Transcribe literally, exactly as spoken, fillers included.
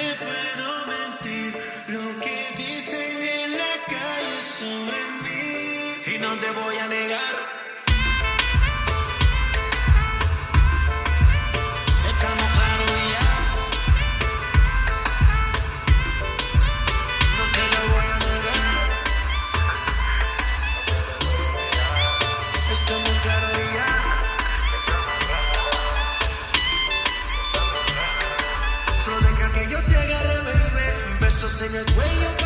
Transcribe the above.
te puedo mentir lo que dicen en la calle sobre mí. Y no te voy a negar. Estamos claros y ya. No te lo voy a negar. Estamos claros y ya. Solo deja que yo te agarre, baby. Besos en el cuello.